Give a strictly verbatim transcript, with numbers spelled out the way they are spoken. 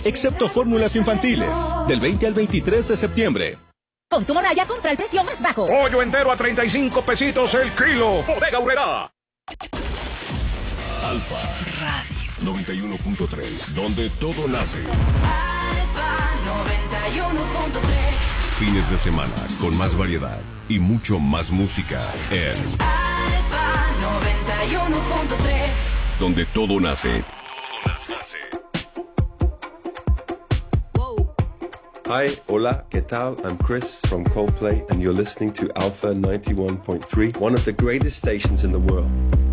excepto fórmulas infantiles, del veinte al veintitrés de septiembre. Con tu morralla compra el precio más bajo. Pollo entero a treinta y cinco pesitos el kilo. Bodega Aurrerá. Alfa Radio noventa y uno punto tres, donde todo nace. Alfa noventa y uno punto tres. Fines de semana con más variedad y mucho más música en Alfa noventa y uno punto tres, donde todo nace. Hi, hola, ¿qué tal? I'm Chris from Coldplay and you're listening to Alpha ninety-one point three, one of the greatest stations in the world.